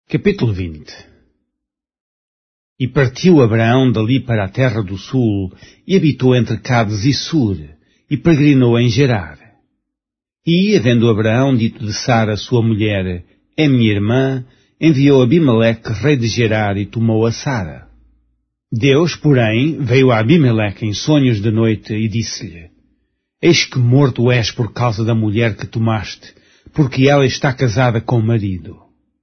Capítulo 20. E partiu Abraão dali para a terra do sul, e habitou entre Cades e Sur, e peregrinou em Gerar. E, havendo Abraão dito de Sara, sua mulher, é minha irmã, enviou Abimeleque, rei de Gerar, e tomou a Sara. Deus, porém, veio a Abimeleque em sonhos de noite, e disse-lhe, eis que morto és por causa da mulher que tomaste, porque ela está casada com o marido.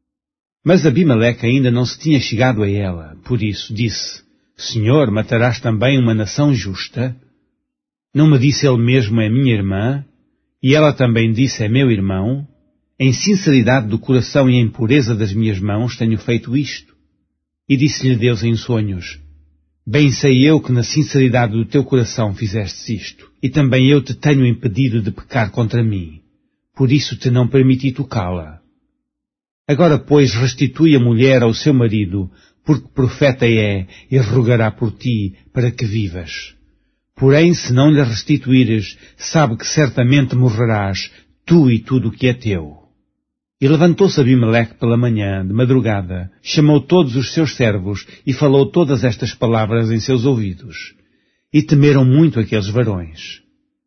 Mas Abimeleque ainda não se tinha chegado a ela, por isso disse, Senhor, matarás também uma nação justa? Não me disse ele mesmo, é minha irmã? E ela também disse, é meu irmão? Em sinceridade do coração e em pureza das minhas mãos tenho feito isto. E disse-lhe Deus em sonhos, bem sei eu que na sinceridade do teu coração fizeste isto, e também eu te tenho impedido de pecar contra mim. Por isso te não permiti tocá-la. Agora, pois, restitui a mulher ao seu marido, porque profeta é, e rogará por ti, para que vivas. Porém, se não lhe restituires, sabe que certamente morrerás, tu e tudo o que é teu. E levantou-se Abimeleque pela manhã, de madrugada, chamou todos os seus servos, e falou todas estas palavras em seus ouvidos. E temeram muito aqueles varões.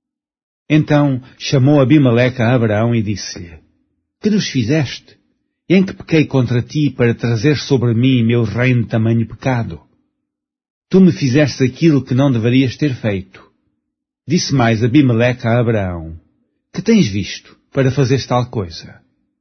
Então chamou Abimeleque a Abraão e disse-lhe, que nos fizeste? Em que pequei contra ti para trazer sobre mim meu reino de tamanho pecado? Tu me fizeste aquilo que não deverias ter feito. Disse mais Abimeleque a Abraão, que tens visto para fazeres tal coisa?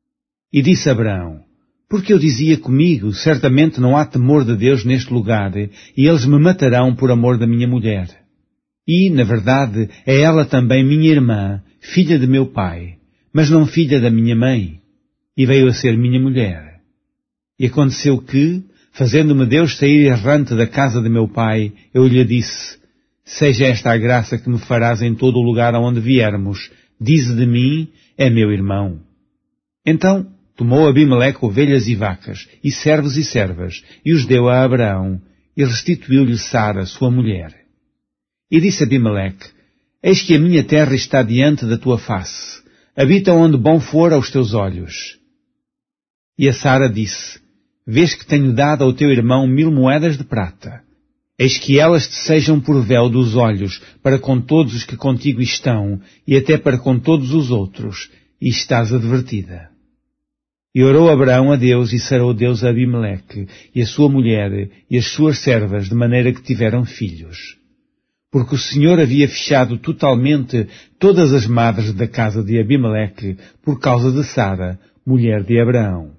E disse Abraão, porque eu dizia comigo, certamente não há temor de Deus neste lugar, e eles me matarão por amor da minha mulher. E, na verdade, é ela também minha irmã, filha de meu pai, mas não filha da minha mãe. E veio a ser minha mulher. E aconteceu que, fazendo-me Deus sair errante da casa de meu pai, eu lhe disse, seja esta a graça que me farás em todo o lugar aonde viermos, dize de mim, é meu irmão. Então tomou Abimeleque ovelhas e vacas, e servos e servas, e os deu a Abraão, e restituiu-lhe Sara, sua mulher. E disse Abimeleque, eis que a minha terra está diante da tua face, habita onde bom for aos teus olhos. E a Sara disse, vês que tenho dado ao teu irmão 1000 moedas de prata. Eis que elas te sejam por véu dos olhos, para com todos os que contigo estão, e até para com todos os outros, e estás advertida. E orou Abraão a Deus, e sarou Deus a Abimeleque, e a sua mulher, e as suas servas, de maneira que tiveram filhos. Porque o Senhor havia fechado totalmente todas as madres da casa de Abimeleque, por causa de Sara, mulher de Abraão.